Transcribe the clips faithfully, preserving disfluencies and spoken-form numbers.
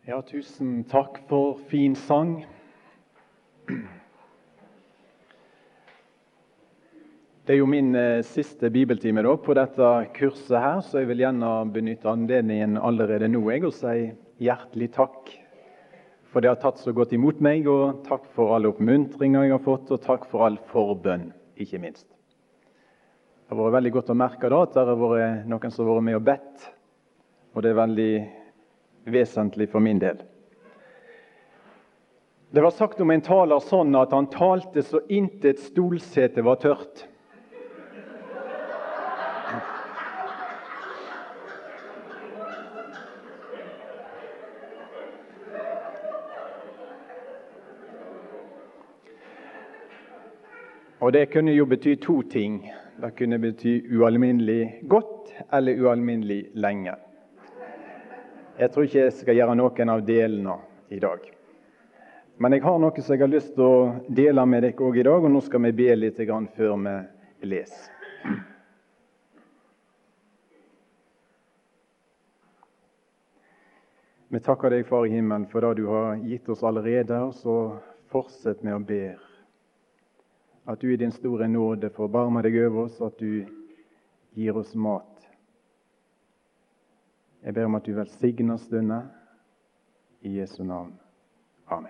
Ja, tusen takk for fin sang. Det er jo min eh, siste bibeltime da, på dette kurset her, så jeg vil gjerne benytte anledningen allerede nå jeg, og si hjertelig takk for det har tatt så godt imot meg, og takk for alle oppmuntringer jeg har fått, og takk for all forbønn, ikke minst. Det har vært veldig godt å merke da, at det har vært noen som har vært med og bedt, og det er veldig vesentlig for min del. Det var sagt om en taler sånn at han talte så intet stolsete var tørt. Og det kunne jo bety to ting. Det kunne bety ualminnelig godt eller ualminnelig lenge. Jeg tror ikke jeg skal gjøre noen av delene i dag. Men jeg har noe som jeg har lyst til å dele med dere også i dag, og nå skal vi be litt grann før vi leser. Vi takker deg, Far i himmelen, for det du har gitt oss allerede, og så fortsett med å be. At du i din store nåde forbarmer deg over oss, at du gir oss mat. Jeg ber om at du velsigner stunden i Jesu navn. Amen.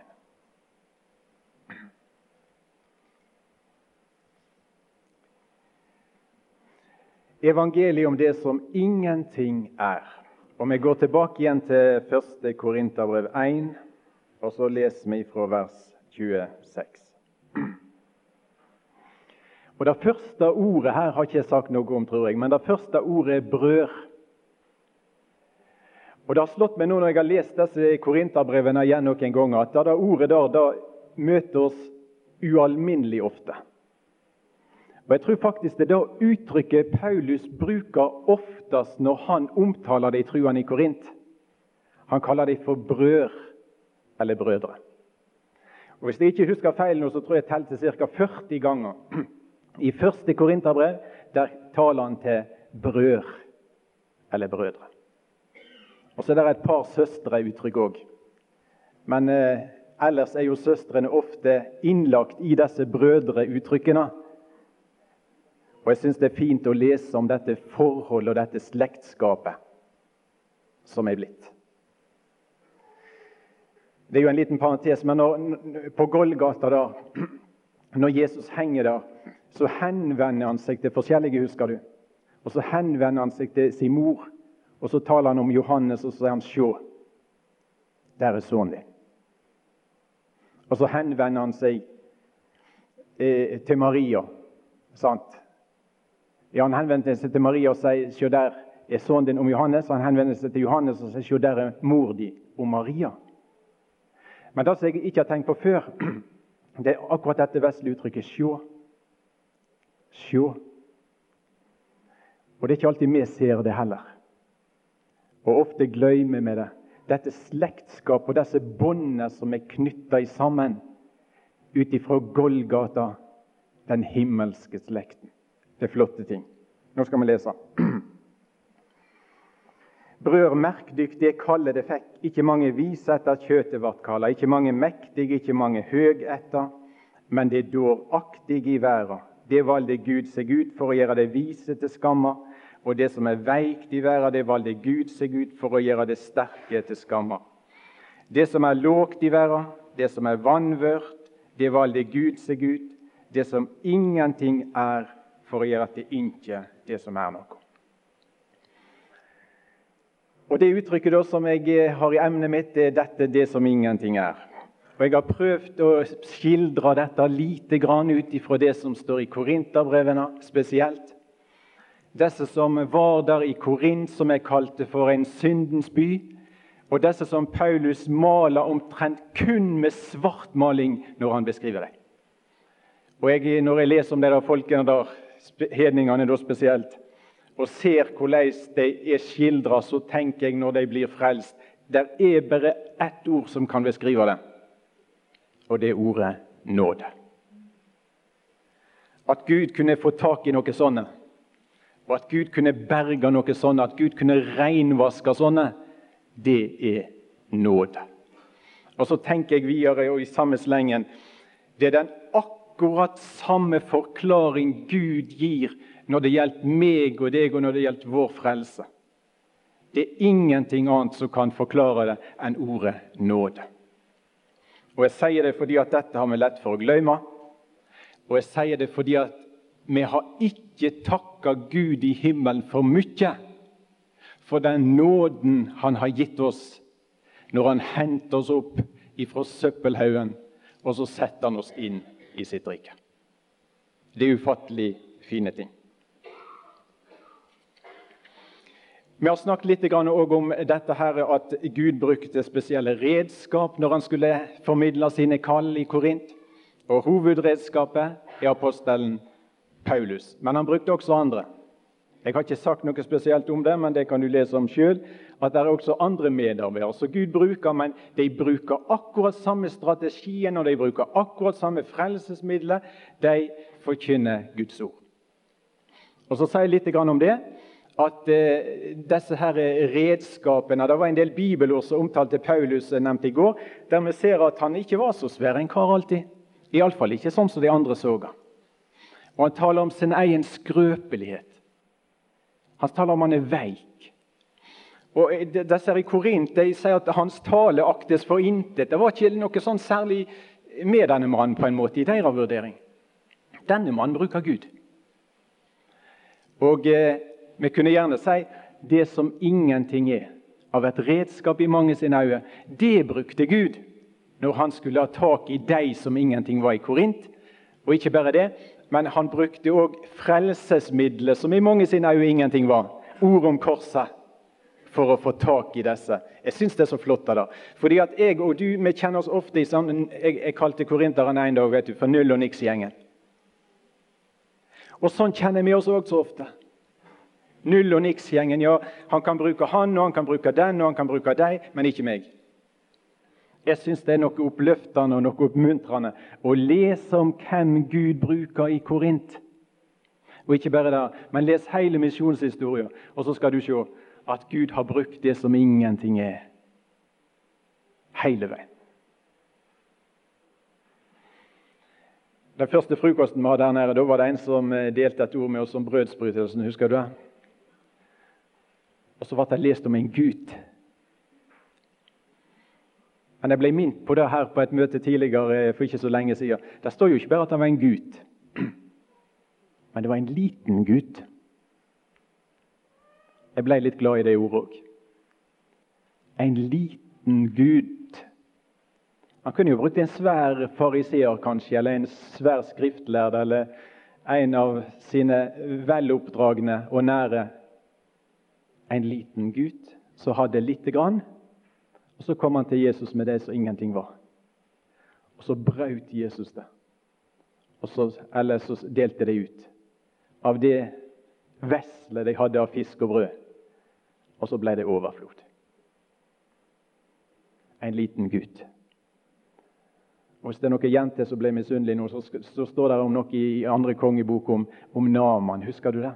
Evangeliet om det som ingenting er. Og vi går tilbake igjen til første Korinterbrev én, og så leser vi fra vers tjueseks. Og det første ordet her har ikke jeg sagt noe om, tror jeg, men det første ordet er brød. Og det har slått meg nå når jeg har lest disse Korinterbrevene igjen noen ganger, at det ordet der, da møter oss ualminnelig ofte. Og jeg tror faktisk det er det uttrykket Paulus bruker oftest når han omtaler de troende i Korint. Han kaller de for brød eller brødre. Og hvis jeg ikke husker feil nå, så tror jeg jeg telte ca. førti ganger. I første Korinterbrev, der taler han til brød eller brødre. Og så er det et par søstre uttrykk også. Men eh, ellers er jo søstrene ofte innlagt i disse brødre-uttrykkene. Og jeg synes det er fint å lese om dette forholdet og dette slektskapet som er blitt. Det er jo en liten parentes, men når, på Golgata da, når Jesus henger der, så henvender han seg til forskjellige, husker du? Og så henvender han seg til sin mor, og så taler han om Johannes, og så sier han, «Sjå, der er sønnen din». Og så henvender han seg eh, til Maria, sant? Ja, han henvender seg til Maria og sier, «Sjå, der er sønnen din om Johannes», og han henvender seg til Johannes og sier, «Sjå, der er mor di om Maria». Men det som jeg ikke har tenkt på før, det er akkurat dette vestlige uttrykket, «Sjå». Sjå. Og det er ikke alltid vi ser det heller. Og ofte glemmer vi det. Dette slektskap og disse båndene som er knyttet sammen ut ifra Golgata, den himmelske slekten. Det er flotte ting. Nå skal vi lese. Brør, merk dykk, det kallet det fikk. Ikke mange vise etter kjøtet vart kallet. Ikke mange mektige, ikke mange høg etter. Men det dår aktige i verden. Det valgte Gud seg ut for å gjøre det vise til skamma. Og det som er veikt i verden, det valgte Gud seg ut for å gjøre det sterke til skamma. Det som er lågt i verden, det som er vanvørt, det valgte Gud seg ut. Det som ingenting er, for å gjøre til ikke det som er noe. Og det uttrykket da som jeg har i emnet mitt, det er dette, det som ingenting er. Og jeg har prøvd å skildre dette lite grann ut ifra det som står i Korinterbrevene spesielt. Disse som var der i Korint, som jeg kalte for en syndens by, og disse som Paulus maler omtrent kun med svartmaling når han beskriver det. Og jeg, når jeg leser om de der folkene der, hedningene da spesielt, og ser hvordan de er skildret, så tenker jeg når de blir frelst, der er bare ett ord som kan beskrive det, og det er ordet nåde. At Gud kunne få tak i noe sånne, og at Gud kunne berge noe sånne, at Gud kunne renvaske sånne, det er nåde. Og så tenker jeg videre, og i samme slengen, det er den akkurat samme forklaring Gud gir når det gjelder meg og deg, og når det gjelder vår frelse. Det er ingenting annet som kan forklare det enn ordet nåde. Og jeg sier det fordi at dette har vi lett for å glemme, og jeg sier det fordi at vi har ikke takket Gud i himmelen for mye, for den nåden han har gitt oss, når han henter oss opp ifra søppelhaugen, og så setter han oss inn i sitt rike. Det er ufattelig fine ting. Vi har snakket litt om dette her, at Gud brukte spesielle redskap når han skulle formidle sine kall i Korint. Og hovedredskapet er apostelen Paulus. Men han brukte også andre. Jeg har ikke sagt noe spesielt om det, men det kan du lese om selv, at det er også andre medarbeidere. Så Gud bruker, men de bruker akkurat samme strategien, og de bruker akkurat samme frelsesmidler. De forkynner Guds ord. Og så sier jeg litt om det, at eh, disse her redskapene, det var en del bibelord som omtalte Paulus nevnt i går, der vi ser at han ikke var så svær en kar alltid. I alle fall ikke sånn som de andre så han. Og han taler om sin egen skrøpelighet. Han taler om han er veik. Og disse her i Korint, de sier at hans tale aktes for intet. Det var ikke noe sånn særlig med denne mannen på en måte i deres vurdering. Denne mannen bruker Gud. Og eh, vi kunne gjerne si det som ingenting er, av et redskap i mange sine øyne, det brukte Gud når han skulle ha tak i de som ingenting var i Korint. Og ikke bare det, men han brukte også frelsesmidler som i mange sine øyne ingenting var. Ord om korset, for å få tak i disse. Jeg synes det er så flott da. Fordi at jeg og du, vi kjenner oss ofte i sånn, jeg, jeg kalte korinteren en dag, vet du, for null og niks gjengen. Og sånn kjenner vi oss også ofte. Null og niks gjengen, ja, han kan bruke han, og han kan bruke den, og han kan bruke deg, men ikke meg. Jeg synes det er noe oppløftende og noe oppmuntrende å lese om hvem Gud bruker i Korint. Og ikke bare det, men les hele misjonshistorien, og så skal du se at Gud har brukt det som ingenting er. Hele veien. Den første frokosten vi hadde der nede, da var det en som delte et ord med oss om brødsbrytelsen, husker du det? Og så var det lest om en Gud. Men jeg ble minnet på det her på et møte tidligere, for ikke så lenge siden. Det står jo ikke bare at han var en Gud, men det var en liten Gud. Jeg ble litt glad i det ordet også. En liten Gud. Han kunne jo brukt en svær fariseer kanskje, eller en svær skriftlærd, eller en av sine veloppdragne og nære. En liten Gud som hadde lite grann, og så kom han til Jesus med det som ingenting var. Og så brøt Jesus det. Og så, eller så delte de ut av det vesle de hadde av fisk og brød. Og så ble det overflod. En liten Gud. Og hvis det er noen jenter som ble misunnelige nå, så, så står det om noe i andre kongebok om, om Naaman. Husker du det?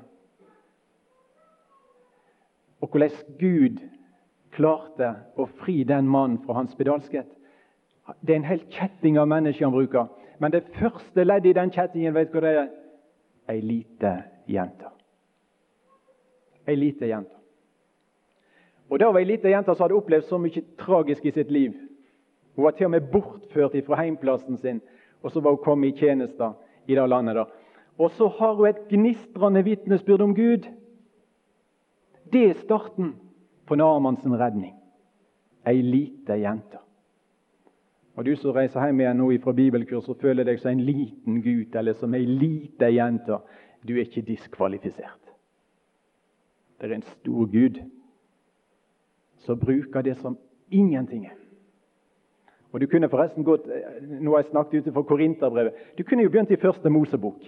Og hvordan Gud klarte å fri den mannen fra hans spedalskhet. Det er en hel kjetting av mennesker han bruker. Men det første leddet i den kjettingen, vet du hva det er? En lite jente. En lite jente. Og det var en lite jente som hadde opplevd så mye tragisk i sitt liv. Hun var til og med bortført fra heimplassen sin, og så var hun kommet i tjenester i det landet da. Og så har hun et gnistrende vitnesbyrd om Gud. Det er starten på Naamans redning. Ei lite jente. Og du som reiser hjem igjen nå fra bibelkurs og føler deg som en liten gutt eller som ei lite jente, du er ikke diskvalifisert. Det er en stor Gud som bruker det som ingenting er. Og du kunne forresten gått, nå har jeg snakket ute fra Korinterbrevet, du kunne jo begynt i første Mosebok.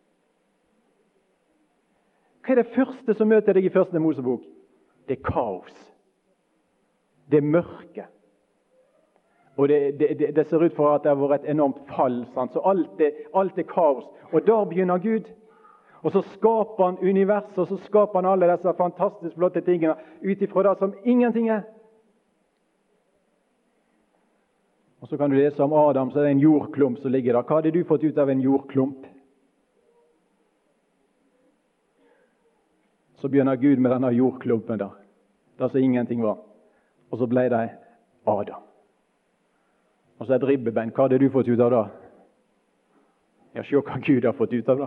Hva er det første som møter deg i første Mosebok? Det er kaos. Det er mørke. Og det, det, det, det ser ut for at det har vært et enormt fall. Sant? Så alt er, alt er kaos. Og da begynner Gud. Og så skaper han universet, og så skaper han alle disse fantastisk flotte tingene ut ifra det som ingenting er. Og så kan du lese om Adam, så er det en jordklump som ligger der. Hva hadde du fått ut av en jordklump? Så begynner Gud med denne jordklumpen der, der som ingenting var. Og så ble det Adam. Og så et ribbebein. Hva hadde du fått ut av det? Ja, se hva Gud har fått ut av det.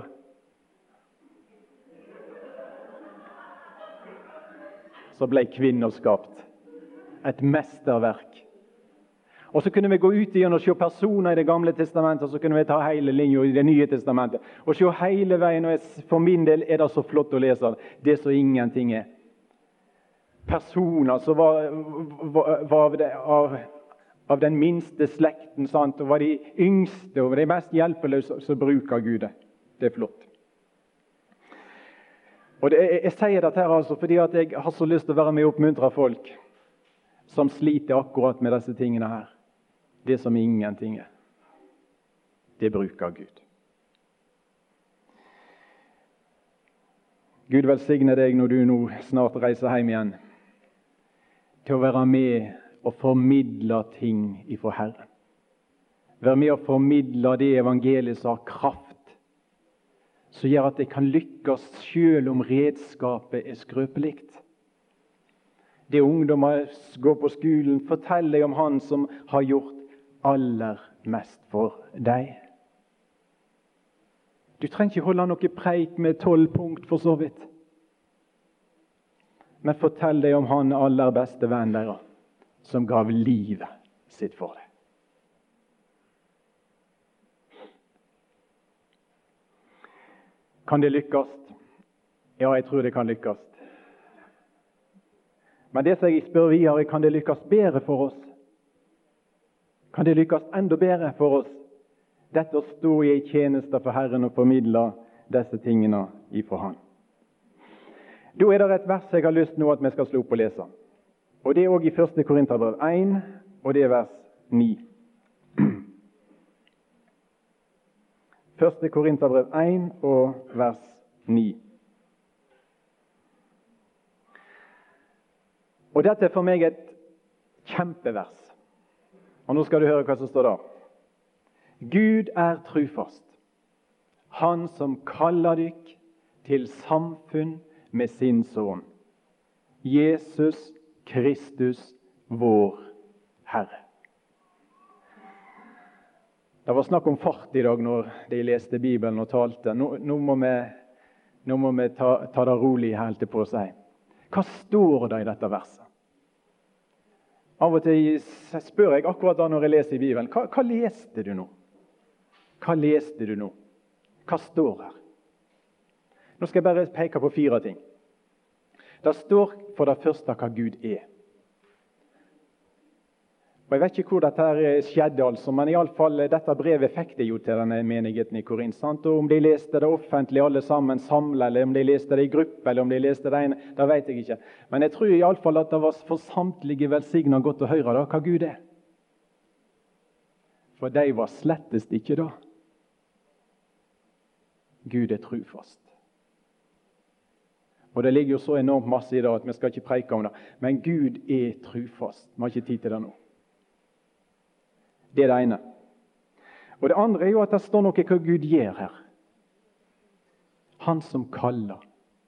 Så ble kvinner skapt. Et mesterverk. Og så kunne vi gå ut igjen og se personer i Det gamle testamentet, og så kunne vi ta hele linjen i Det nye testamentet. Og se hele veien, og for min del er det så flott å lese det som ingenting er. Personer som var, var, var av, det, av, av den minste slekten, sant? Og var de yngste og de mest hjelpeløse, så bruker Gud det. Det er flott. Og det, jeg, jeg sier dette her altså fordi at jeg har så lyst til å være med og oppmuntre folk som sliter akkurat med disse tingene her. Det som ingenting er. Det bruker Gud. Gud velsigne deg når du nå snart reiser hjem igjen, til å være med og formidle ting ifra Herren. Være med og formidle det evangeliet som har kraft, som gjør at det kan lykkes selv om redskapet er skrøpelikt. Det ungdommer går på skolen, forteller om han som har gjort aller mest for deg. Du trenger ikke holde noe preik med tolv punkt for så vidt. Men fortell deg om han aller beste venn deres, som gav livet sitt for deg. Kan det lykkes? Ja, jeg tror det kan lykkes. Men det som jeg spør videre, kan det lykkes bedre for oss? Kan det lykkes enda bedre for oss? Dette å stå i tjeneste for Herren og formidle disse tingene ifra Han. Da er det et vers jeg har lyst nå at vi skal slå opp og lese. Og det er også i første Korinterbrev én, og det er vers ni. første Korinterbrev én og vers ni. Og dette er for meg et kjempevers. Og nå skal du høre hva som står der. Gud er trufast, Han som kaller dykk til samfunn med sin sønn, Jesus Kristus, vår Herre. Det var snakk om fart i dag når de leste Bibelen og talte. Nå, nå må vi, nå må vi ta, ta det rolig helt på seg. Hva står det i dette verset? Av og til spør jeg akkurat da når jeg leser i Bibelen, hva, hva leste du nå? Hva leste du nå? Hva står her? Nå skal jeg bare peke på fire ting. Det står for det første hva Gud er. Og Jeg vet ikke hvor dette her skjedde, altså, men i alle fall, dette brevet fikk det jo til denne menigheten i Korint. Sant? Og om de leste det offentlig alle sammen samlet, eller om de leste det i gruppe, eller om de leste det ene, det vet jeg ikke. Men jeg tror i alle fall at det var for samtlige velsignet godt å høre da, hva Gud er. For de var slettest ikke da. Gud er trufast. Og det ligger jo så enormt masse i det at vi skal ikke preike om det. Men Gud er trufast. Vi har ikke tid til det nå. Det er det ene. Og det andre er jo at det står noe hva Gud gjør her. Han som kaller.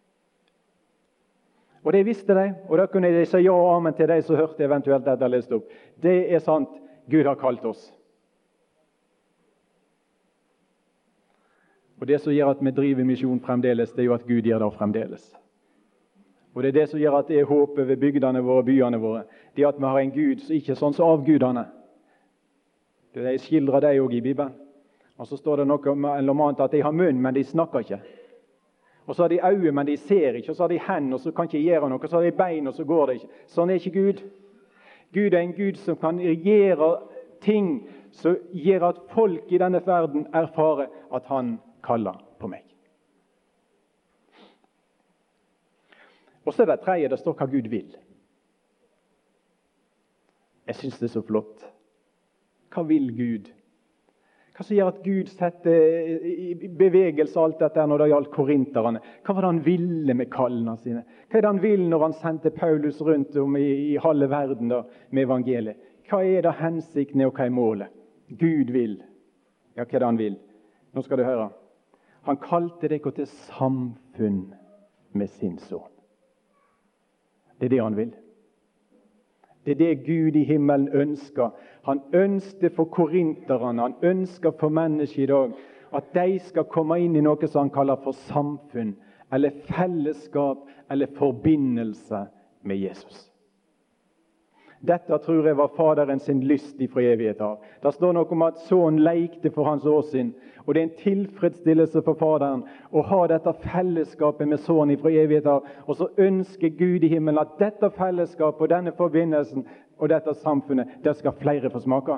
Og det visste de, og da kunne de si ja og amen til de som hørte eventuelt dette lest opp. Det er sant, Gud har kalt oss. Og det som gjør at vi driver misjon fremdeles, det er jo at Gud gjør det fremdeles. Og det er det som gjør at det er håpet ved bygdene våre, byene våre. Det er at vi har en Gud som ikke er sånn som avgudene. Det skildrer de også i Bibelen. Og så står det noe om at de har munn, men de snakker ikke. Og så har de øyne, men de ser ikke. Og så har de hender, og så kan ikke gjøre noe. Og så har de bein, og så går det ikke. Sånn er ikke Gud. Gud er en Gud som kan gjøre ting som gjør at folk i denne verden erfarer at han kaller på meg. Og så er det tredje, det står hva Gud vil. Jeg synes det er så flott. Hva vil Gud? Hva som gjør at Gud setter i bevegelse alt dette når det gjaldt korinterne? Hva var det han ville med kallene sine? Hva er det han vil når han sendte Paulus rundt om i, i halve verden da, med evangeliet? hva er det hensikten og hva er målet? Gud vil. Ja, hva er det han vil? Nå skal du høre. Han kalte dere til samfunn med sin sønn. Det er det han vil. Det er det Gud i himmelen ønsker. Han ønsker for korinterne, han ønsker for mennesker i dag, at de skal komme inn i noe som han kaller for samfunn, eller fellesskap, eller forbindelse med Jesus. Dette tror jeg var Faderen sin lyst ifra evighet av. Det står noe om at sønnen lekte for hans åsyn, og det er en tilfredsstillelse for Faderen å ha dette fellesskapet med sønnen ifra evighet av, og så ønsker Gud i himmelen at dette fellesskapet og denne forbindelsen og dette samfunnet, det skal flere få smake.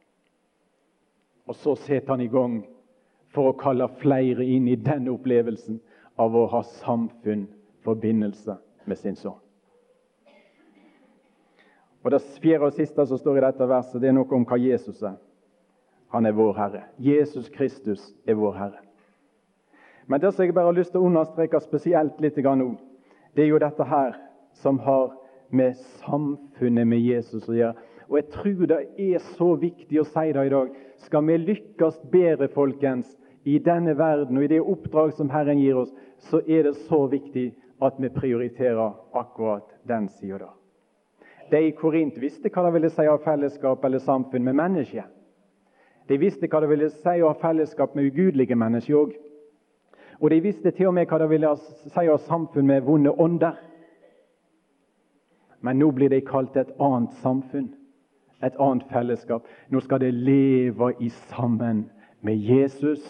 Og så setter han i gang for å kalle flere inn i denne opplevelsen av å ha samfunn, forbindelse med sin sønn. Og det fjerde og siste som står i dette verset, det er noe om hva Jesus er. Han er vår Herre. Jesus Kristus er vår Herre. Men det som jeg bare har lyst til å understreke spesielt litt nå, det er jo dette her som har med samfunnet med Jesus å gjøre. Og jeg tror det er så viktig å si det i dag. Skal vi lykkes bedre, folkens, i denne verden og i det oppdrag som Herren gir oss, så er det så viktig at vi prioriterer akkurat den siden da. De i Korint visste hva det ville si å ha fellesskap eller samfunn med mennesker. De visste hva det ville si å ha fellesskap med ugudelige mennesker også. Og de visste til og med hva det ville si å ha samfunn med vonde ånder. Men nå blir de kalt et annet samfunn, et annet fellesskap. Nå skal de leve i sammen med Jesus.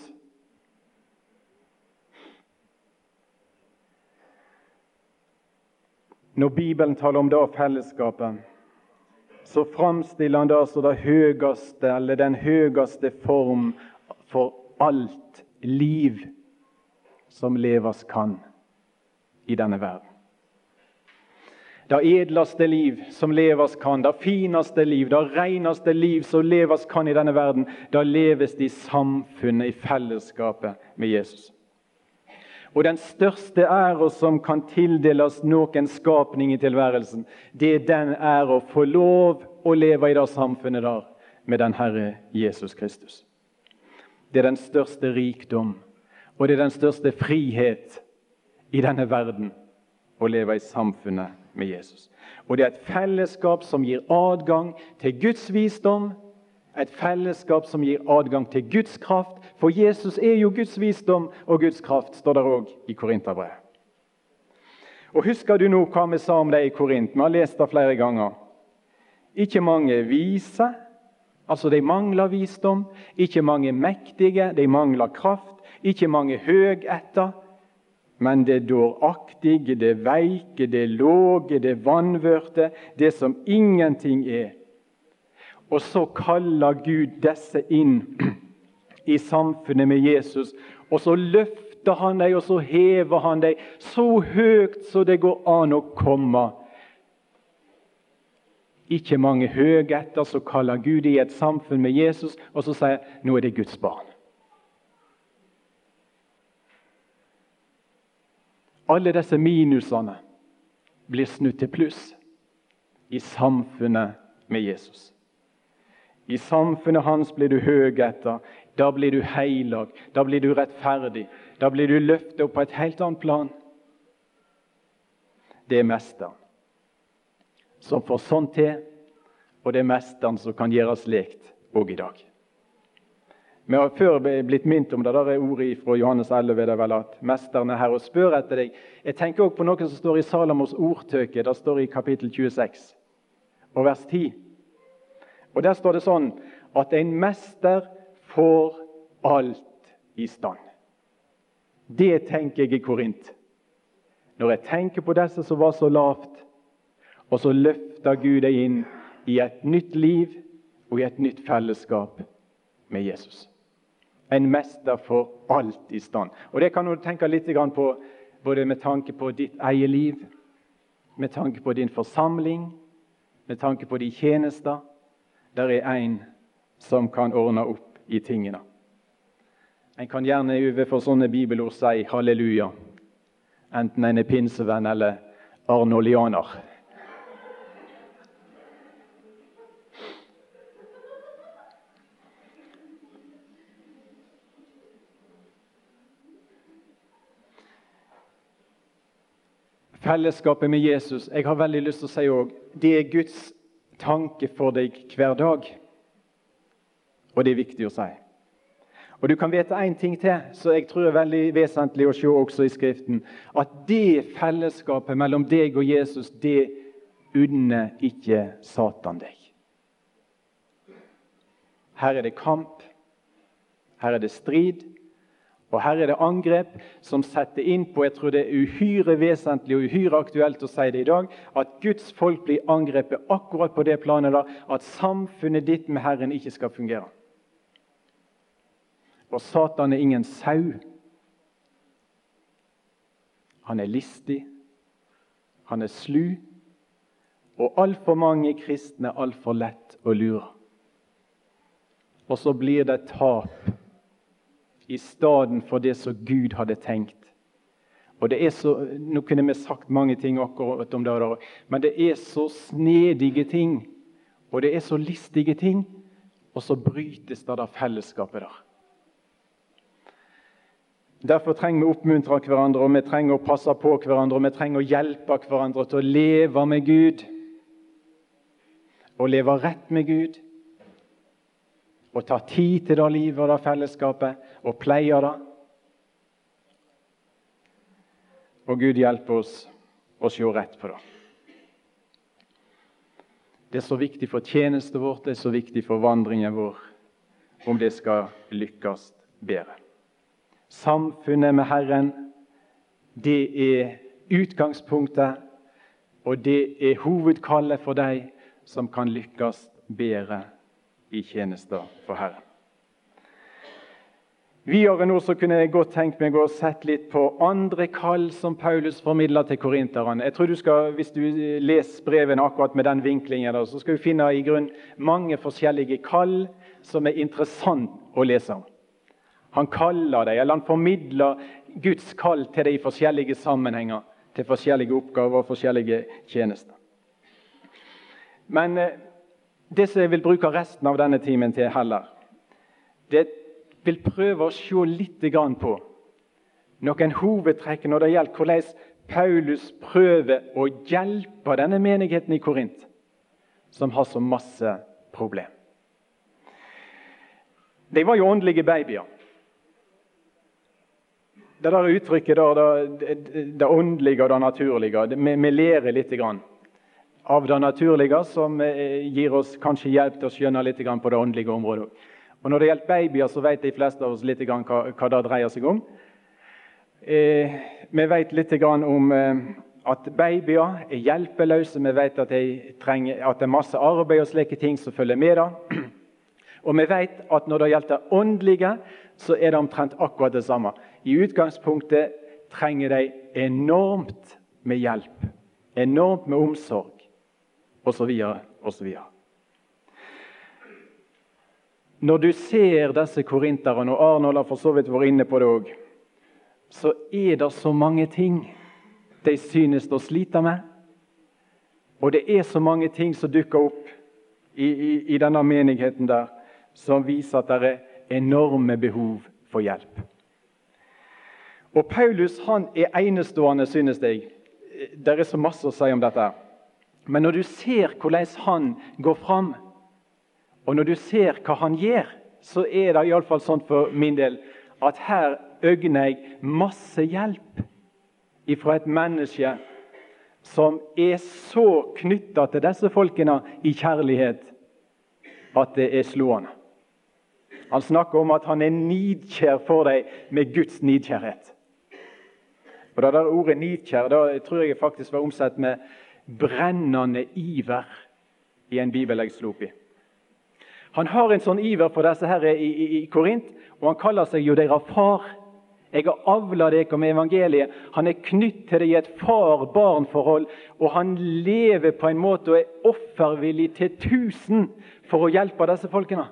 Når Bibelen taler om det fellesskapet, så framstiller han det som det høyeste, eller den høyeste form for alt liv som leves kan i denne verden. Det edleste liv som leves kan, det fineste liv, det reneste liv som leves kan i denne verden, det leves i samfunnet, i fellesskapet med Jesus. Og den største ære som kan tildeles noen skapning i tilværelsen, det er den ære å få lov å leve i det samfunnet der med den Herre Jesus Kristus. Det er den største rikdom, og det er den største frihet i denne verden å leve i samfunnet med Jesus. Og det er et fellesskap som gir adgang til Guds visdom, et fellesskap som gir adgang til Guds kraft, for Jesus er jo Guds visdom og Guds kraft, står det også i Korinterbrevet. Og husker du nå hva vi sa om det i Korint? Vi har lest det flere ganger. Ikke mange vise, altså de mangler visdom. Ikke mange mektige, de mangler kraft. Ikke mange høgetter, men det dåraktige, det veike, det låge, det vanvørte, det som ingenting er. Og så kaller Gud disse inn i samfunnet med Jesus, og så løfter han deg, og så hever han deg så høyt så det går an å komme. Ikke mange høgetter, så kaller Gud i et samfunn med Jesus, og så sier nå er det Guds barn. Alle disse minusene blir snudd til pluss i samfunnet med Jesus. I samfunnet hans blir du høgetter, da blir du heilag, da blir du rettferdig, da blir du løftet opp på et helt annet plan. Det er mesteren som får sånt til, og det er mesteren som kan gjøres lekt også i dag. Vi har før blitt minnet om det, der er ordet fra Johannes elleve, det er vel at mesteren er her og spør etter deg. Jeg tenker også på noe som står i Salomos ordtøke, det står i kapittel tjueseks, og vers ti. Og der står det sånn at en mester får alt i stand. Det tenker jeg i Korint. Når jeg tenker på disse som var så lavt, og så løfter Gud deg inn i et nytt liv og i et nytt fellesskap med Jesus. En mester får alt i stand. Og det kan du tenke litt på, både med tanke på ditt eget liv, med tanke på din forsamling, med tanke på de tjenester. Der er en som kan ordne opp i tingene. En kan gjerne overfor sånne bibelord si halleluja, enten en er pinsevenn eller arnolianer. fellesskapet med Jesus, jeg har veldig lyst til å si også, det er Guds tanke for deg hver dag. Og det er viktig å si. Og du kan vite en ting til, så jeg tror er veldig vesentlig å se også i Skriften, at det fellesskapet mellom deg og Jesus, det unner ikke Satan deg. Her er det kamp, her er det strid, og her er det angrep som setter inn på, jeg tror det er uhyre vesentlig og uhyre aktuelt å si det i dag, at Guds folk blir angrepet akkurat på det planet der, at samfunnet ditt med Herren ikke skal fungere. Og Satan er ingen sau. Han er listig, han er slu, og alt for mange kristne er alt for lett å lure. Og så blir det tap i stedet for det som Gud hadde tenkt. Og det er så, nå kunne vi sagt mange ting akkurat om det, men det er så snedige ting, og det er så listige ting, og så brytes det av fellesskapet der. Derfor trenger vi å oppmuntre hverandre, og vi trenger å passe på hverandre, og vi trenger å hjelpe hverandre til å leve med Gud, og leve rett med Gud, og ta tid til det livet og det fellesskapet, og pleie det. Og Gud hjelper oss å se rett på det. Det er så viktig for tjenesten vårt, det er så viktig for vandringen vår, om det skal lykkes bedre. Samfunnet med Herren, det er utgangspunktet, og det er hovedkallet for deg som kan lykkes bedre i tjenester for Herren. Videre nå så kunne jeg godt tenkt meg å sette litt på andre kall som Paulus formidler til korinterne. Jeg tror du skal, hvis du leser brevene akkurat med den vinklingen, der, så skal du finne i grunn mange forskjellige kall som er interessant å lese om. Han kaller deg, eller han formidler Guds kall til deg i forskjellige sammenhenger, til forskjellige oppgaver og forskjellige tjenester. Men det som jeg vil bruke resten av denne timen til heller, det vil prøve å se litt grann på noen hovedtrekk når det gjelder hvordan Paulus prøver å hjelpe denne menigheten i Korint, som har så masse problem. De var jo åndelige babyer. Det der uttrykket, der, det, det åndelige og det naturlige, det, vi, vi lærer litt grann av det naturlige, som gir oss kanskje hjelp til å skjønne litt grann på det åndelige området. Og når det gjelder babyer, så vet de fleste av oss litt grann hva, hva det dreier seg om. Eh, vi vet litt grann om eh, at babyer er hjelpeløse, vi vet at, de trenger, at det er masse arbeid og slike ting som følger med det. Og vi vet at når det gjelder det åndelige, så er det omtrent akkurat det samme. I utgangspunktet trenger de enormt med hjelp, enormt med omsorg, og så videre, og så videre. Når du ser disse korinterne, og Arnold har for så vidt vært inne på det også, så er det så mange ting de synes å slite med, og det er så mange ting som dukker opp i, i, i denne menigheten der, som viser at det er enorme behov for hjelp. Og Paulus, han er enestående, synes jeg. Det er så masse å si om dette. Men når du ser hvordan han går fram, og når du ser hva han gjør, så er det i alle fall sånn for min del, at her øgner jeg masse hjelp fra et menneske som er så knyttet til disse folkene i kjærlighet, at det er slående. Han snakker om at han er nidkjær for deg med Guds nidkjærhet. Og det der ordet nidkjær, da tror jeg faktisk var omsett med brennende iver i en bibel jeg slo opp i. Han har en sånn iver for disse her i, i, i Korint, og han kaller seg jo deres far. Jeg har avlet dere med evangeliet. Han er knytt til det i et far-barn-forhold, og han lever på en måte og er offervillig til tusen for å hjelpe disse folkene.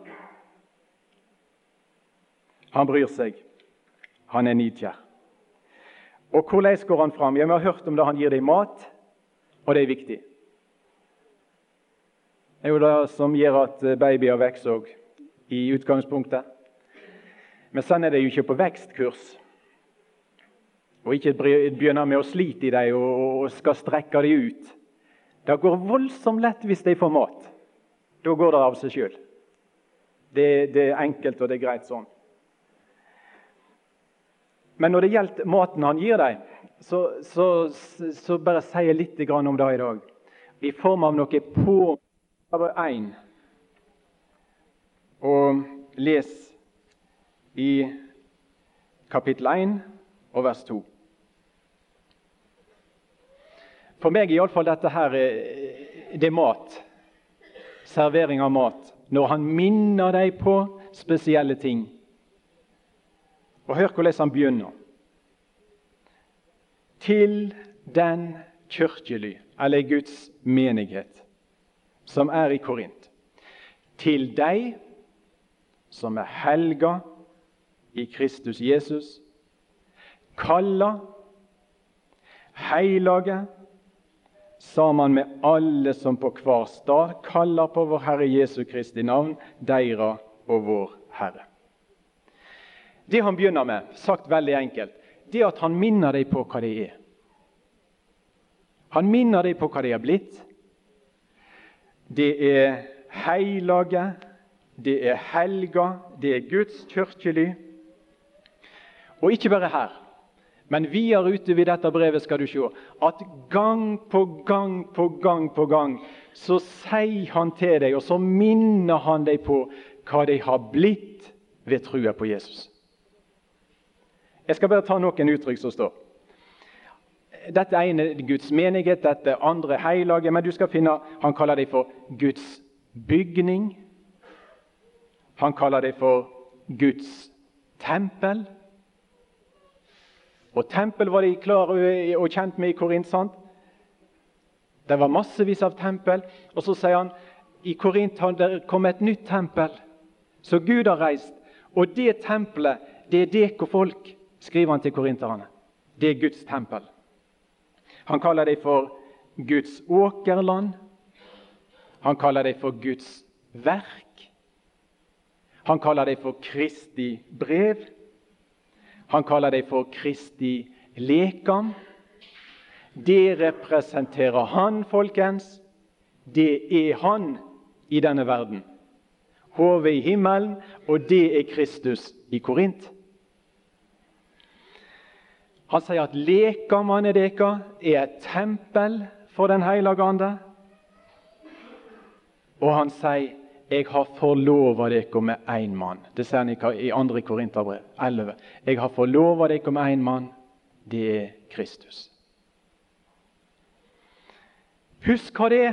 Han bryr seg. Han er nidkjær. Og hvordan går han fram? Ja, vi har hørt om det. Han gir deg mat, og det er viktig. Det er jo det som gjør at babyer vokser også, i utgangspunktet. Men sånn er det jo ikke på vekstkurs. og ikke begynner med å slite i dem og, og skal strekke dem ut. Det går voldsomt lett hvis de får mat. Da går det av seg selv. Det, det er enkelt og det er greit sånn. Men når det gjelder maten han gir dem, så, så, så bare sier jeg litt om det i dag. I form av noe på en. Og les i kapittel en og vers to. For meg i alle fall dette her, det er mat. Servering av mat. Når han minner deg på spesielle ting. Og hør hvordan han begynner. Til den kirkely, eller Guds menighet, som er i Korint. Til deg som er helga i Kristus Jesus, kalla, heilage, sammen med alle som på hver stad kaller på vår Herre Jesu Kristi navn, deira og vår Herre. Det han begynner med, sagt veldig enkelt, det er at han minner deg på hva det er. Han minner deg på hva det er blitt. Det er heilage, det er helga, det er Guds kirkely. Og ikke bare her, men videre ute ved dette brevet skal du se at gang på gang på gang på gang så sier han til deg, og så minner han deg på hva de har blitt ved trua på Jesus. Jeg skal bare ta noen uttrykk som står. Dette ene er Guds menighet, dette andre heilage, men du skal finne, han kaller det for Guds bygning. Han kaller det for Guds tempel. Og tempel var de klare og kjent med i Korint, sant? Det var massevis av tempel. Og så sier han, i Korint har det kommet et nytt tempel, så Gud har reist. Og det tempelet, det er dere folk, skriver han til korinterne. Det er Guds tempel. Han kaller det for Guds åkerland. Han kaller det for Guds verk. Han kaller det for Kristi brev. Han kaller det for Kristi lekam. Det representerer han, folkens. Det er han i denne verden. Hodet i himmelen, og det er Kristus i Korint. Han sier at lekamene dere er et tempel for den hellige ande. Og han sier, jeg har forlovet dere med en mann. Det sier han i andre Korinterbrev elleve. Jeg har forlovet dere med en mann. Det er Kristus. Husk hva det er.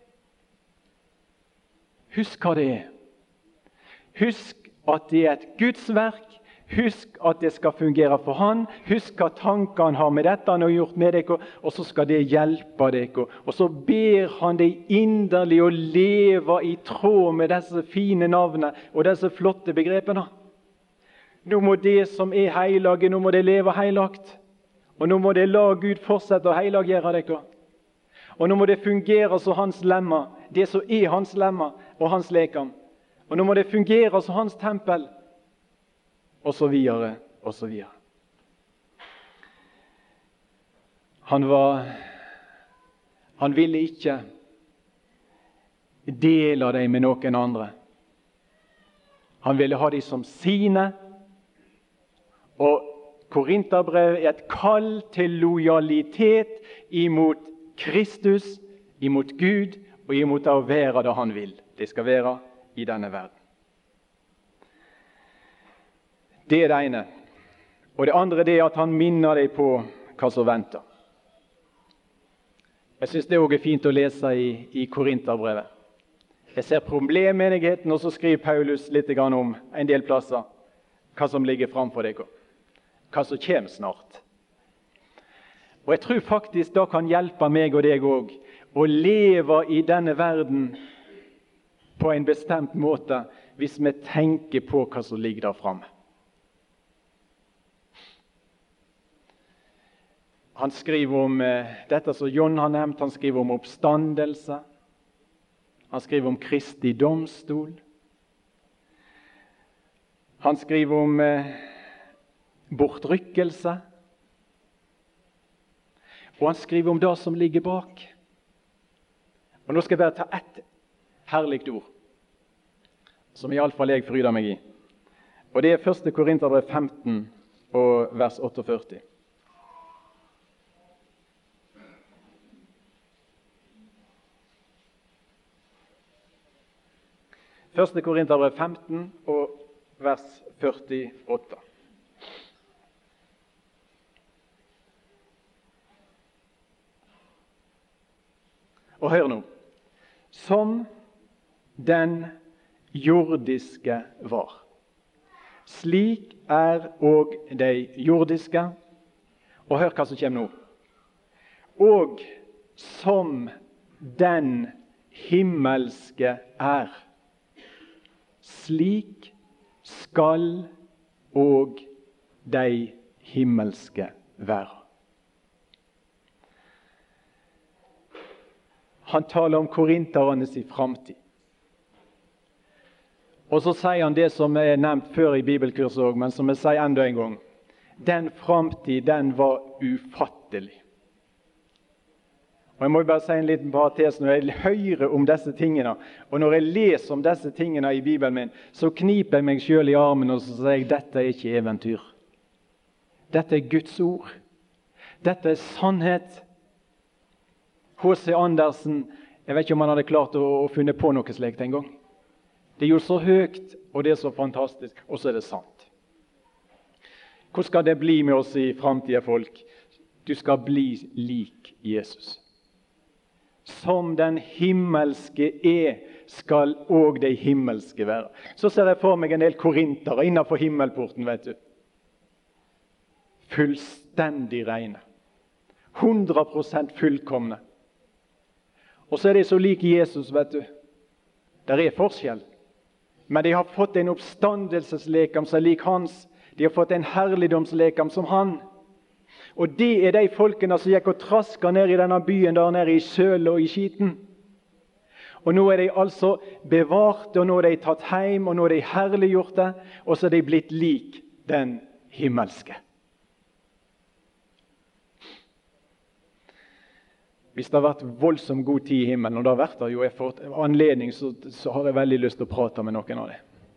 Husk hva det er. Husk at det er et Guds verk. Husk at det skal fungere for han. Husk at tanker han har med dette han har gjort med dere, og så skal det hjelpe dere. Og så ber han deg inderlig å leve i tråd med disse fine navnene og disse flotte begrepene. Nå må det som er heilage, nå må det leve heilagt. Og nå må det la Gud fortsette å heilagjøre dere. Og nå må det fungere som hans lemmer, det som er hans lemmer og hans lekam. Og nå må det fungere som hans tempel. Og så videre, og så videre. Han var, han ville ikke dele dem med noen andre. Han ville ha dem som sine. Og Korinterbrevet er et kall til lojalitet imot Kristus, imot Gud, og imot å være det han vil. Det skal være i denne verden. Det er det ene. Og det andre det er at han minner deg på hva som venter. Jeg synes det også er fint å lese i, i Korinterbrevet. Jeg ser problemmenigheten, og så skriver Paulus litt om en del plasser hva som ligger framfor deg, hva som kommer snart. Og jeg tror faktisk det kan hjelpe meg og deg også å leve i denne verden på en bestemt måte hvis vi tenker på hva som ligger der fremme. Han skriver om eh, dette som John har nevnt, han skriver om oppstandelse, han skriver om Kristi domstol, han skriver om eh, bortrykkelse, Og han skriver om det som ligger bak. Og nå skal jeg bare ta ett herligt ord, som i alle fall jeg fryder meg i. Og det er første Korinterbrev femten og vers førtiåtte. Første Korinterbrev femten og vers førtiåtte. Og hør nå. Som den jordiske var, slik er og de jordiske. Og hør hva som kommer nå. Og som den himmelske er, slik skal og de himmelske være. Han taler om korinternes i framtid. Og så sier han det som er nevnt før i bibelkurset også, men som jeg sier enda en gang. Den framtid, den var ufattelig. Og jeg må bare si en liten parentes. Når jeg hører om disse tingene, og når jeg leser om disse tingene i Bibelen min, så kniper jeg meg selv i armen og så sier jeg, dette er ikke eventyr. Dette er Guds ord. Dette er sannhet. H C Andersen, jeg vet ikke om han hadde klart å, å funne på noe slikt en gang. Det er jo så høyt, og det er så fantastisk, og så er det sant. Hvor skal det bli med oss i framtiden, folk? Du skal bli lik Jesus. Som den himmelske er, skal og de himmelske være. Så ser jeg for meg en del korintere innenfor himmelporten, vet du. Fullstendig rene. hundre prosent fullkomne. Og så er de så like Jesus, vet du. Der er forskjell. Men de har fått en oppstandelseslekam som er lik hans. De har fått en herligdomslekam som han. Og det er de folkene som gikk og trasket ned i denne byen der nede i sølet og i skiten. Og nå er de altså bevart, og nå er de tatt hjem, og nå er de herliggjorte, og så er de blitt lik den himmelske. Hvis det har vært voldsomt god tid i himmelen, og det har vært der jo, jeg får anledning, så, så har jeg veldig lyst til å prate med noen av det.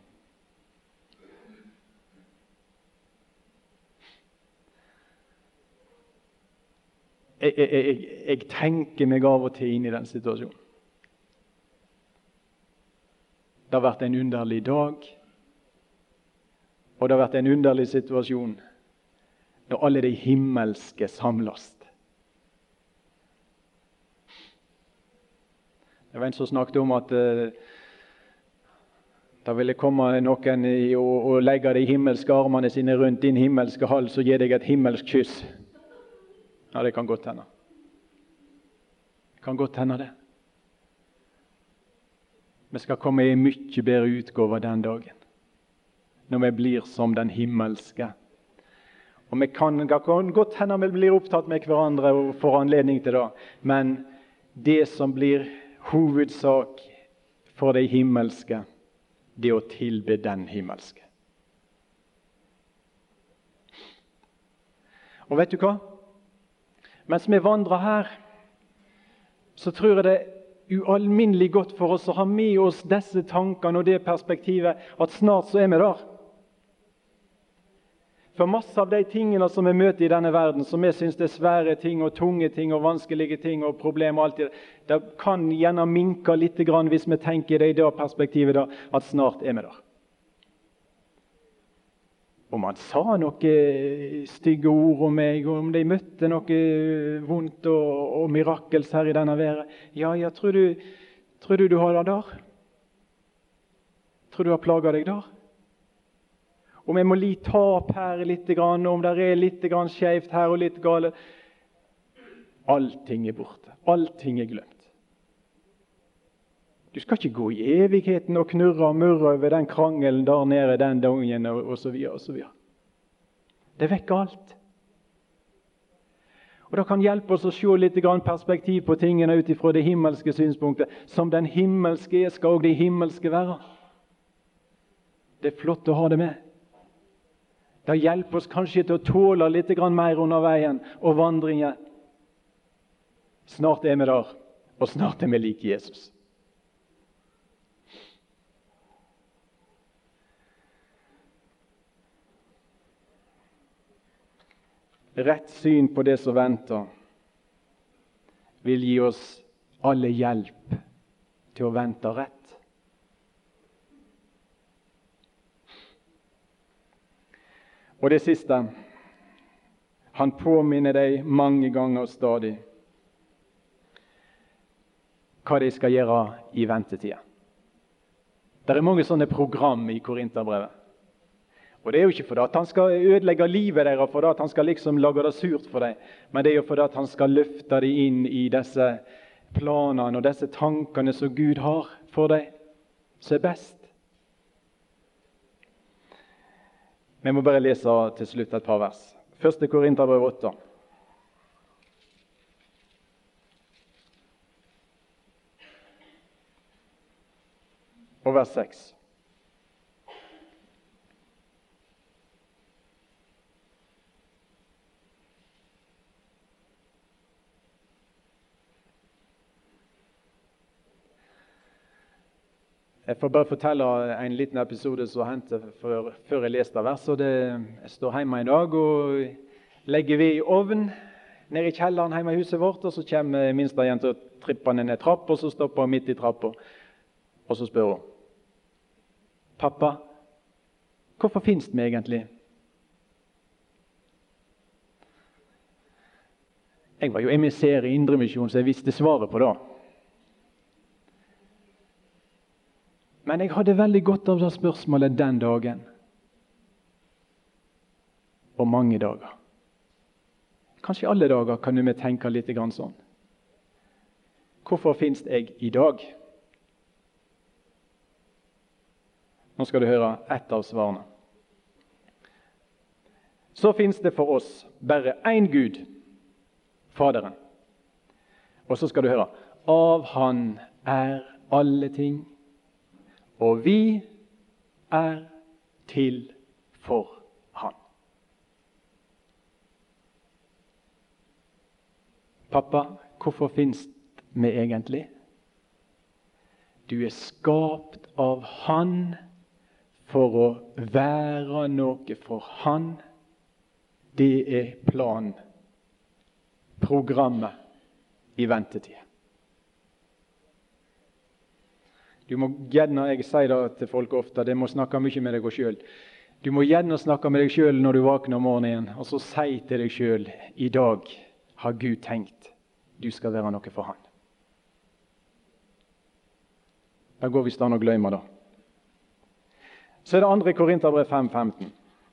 Jeg, jeg, jeg, jeg tenker meg av og til inn i den situasjonen. Det har vært en underlig dag, og det har vært en underlig situasjon når alle de himmelske samles. Det var en som snakket om at uh, da ville komme noen i, og, og legge de himmelske armene sine rundt din himmelske hals og gi deg et himmelsk kyss. Ja, det kan godt hende. Det kan godt hende det. Vi skal komme i mye bedre utgave den dagen, når vi blir som den himmelske. Og vi kan, kan godt hende vi blir opptatt med hverandre og får anledning til det, men det som blir hovedsak for de himmelske, det å tilbe den himmelske. Og vet du hva? Mens vi vandrer her, så tror jeg det er ualminnelig godt for oss å ha med oss disse tankene og det perspektivet, at snart så er vi der. For masse av de tingene som vi møter i denne verden, som vi synes det er svære ting og tunge ting og vanskelige ting og problemer og alt det, det kan gjerne minke litt grann hvis vi tenker det i det perspektivet da, at snart er vi der. Om han sa noe stygge ord om meg, og om de møtte noe vondt og, og mirakels her i denne verden, ja, ja, tror du, tror du du har det der? Tror du har plaget deg der? Om jeg må li ta opp her litt, om det er litt skjevt her og litt gale. Allting er borte. Allting er glemt. Du skal ikke gå i evigheten og knurre og murre over den krangelen der nede den dagen og, og så videre og så videre. Det vekker alt. Og det kan hjelpe oss å se litt perspektiv på tingene ut ifra det himmelske synspunktet. Som den himmelske er, skal også det himmelske være. Det er flott å ha det med. Det hjelper oss kanskje til å tåle litt mer under veien og vandringen. Snart er vi der, og snart er vi like Jesus. Rett syn på det som venter, vil gi oss alle hjelp til å vente rett. Og det siste, han påminner deg mange ganger stadig hva de skal gjøre i ventetida. Det er mange sånne program i Korinterbrevet. Og det er jo ikke fordi at han skal ødelegge livet deres, fordi at han skal liksom lage det surt for dem, men det er jo fordi at han skal løfte dem inn i disse planene og disse tankene som Gud har for dem, som er best. Vi må bare lese til slutt et par vers. Første Korinterbrev åtte. Og vers seks. Jeg får bare fortelle en liten episode som hendte før, før jeg leste verset. Jeg står hjemme i dag og legger ved i ovnen nede i kjelleren hjemme i huset vårt, og så kommer minste jenta trippende ned trapp, og så stopper hun midt i trappa, og så spør hun: «Pappa, hvorfor finnes vi egentlig?» Jeg var jo emissær i Indremisjon, så jeg visste svaret på det. Men jeg hadde veldig godt av det spørsmålet den dagen. Og mange dager. Kanskje alle dager kan vi tenke litt grann sånn. Hvorfor finnes jeg i dag? Nå skal du høre ett av svarene. Så finnes det for oss bare én Gud, Faderen. Og så skal du høre: av Han er alle ting, og vi er til for Han. Pappa, hvorfor finnes vi egentlig? Du er skapt av Han for å være noe for Han. Det er planen, programmet i ventetid. Du må gjerne, jeg sier det til folk ofte, det må snakke mye med deg selv. Du må gjerne snakke med deg selv når du våkner om morgenen, og så si til deg selv: i dag har Gud tenkt du skal være noe for Han. Da går vi i stand og glemmer det. Så er det andre Korinterbrev fem femten.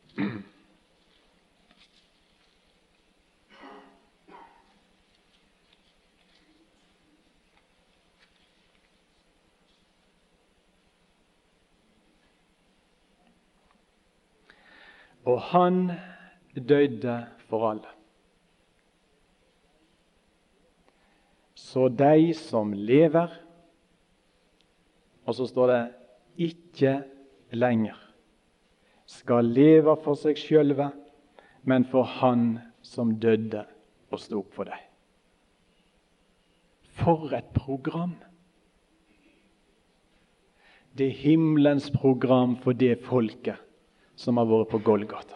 Og Han døde for alle. Så de som lever, og så står det ikke lenger, skal leve for seg sjølve, men for Han som døde og sto opp for dem. For et program! Det er himmelens program for det folket som har vært på Golgata.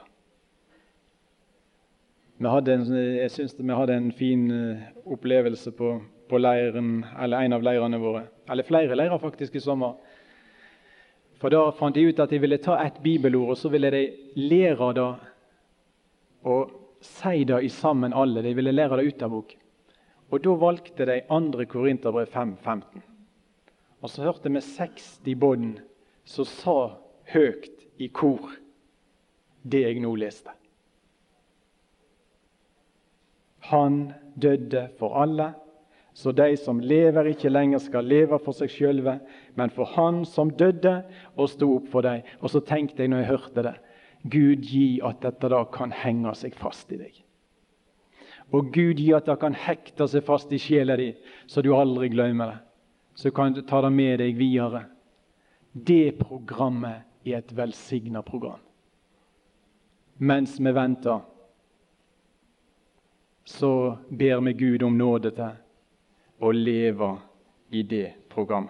Vi hadde en, jeg synes vi hadde en fin opplevelse på, på leiren, eller en av leirene våre, eller flere leirer faktisk i sommer. For da fant de ut at de ville ta et bibelord, og så ville de lære det og si det i sammen alle. De ville lære det ut av bok. Og da valgte de andre Korinterbrev fem femten. Og så hørte vi seksti bånd som sa høyt i kor det jeg nå leste. Han døde for alle, så de som lever ikke lenger skal leve for seg sjølve, men for Han som døde og sto opp for dem. Og så tenkte jeg når jeg hørte det: Gud gi at dette da kan henge seg fast i deg. Og Gud gi at det kan hekte seg fast i sjela di, så du aldri glemmer det. Så kan du ta det med deg videre. Det programmet er et velsignet program. Mens vi venter, så ber vi Gud om nåde til å leve i det programmet.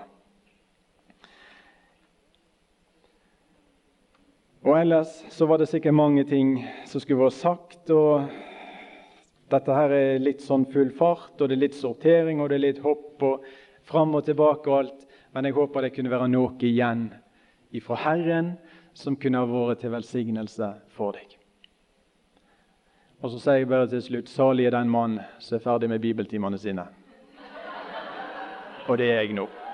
Og ellers så var det sikkert mange ting som skulle være sagt, og dette her er litt sånn full fart, og det er litt sortering, og det er litt hopp og fram og tilbake og alt, men jeg håper det kunne være noe igjen ifra Herren som kunne ha vært til velsignelse for deg. Og så sier jeg bare til slutt, salig er den mann som er ferdig med bibeltimene sine. Og det er jeg nå.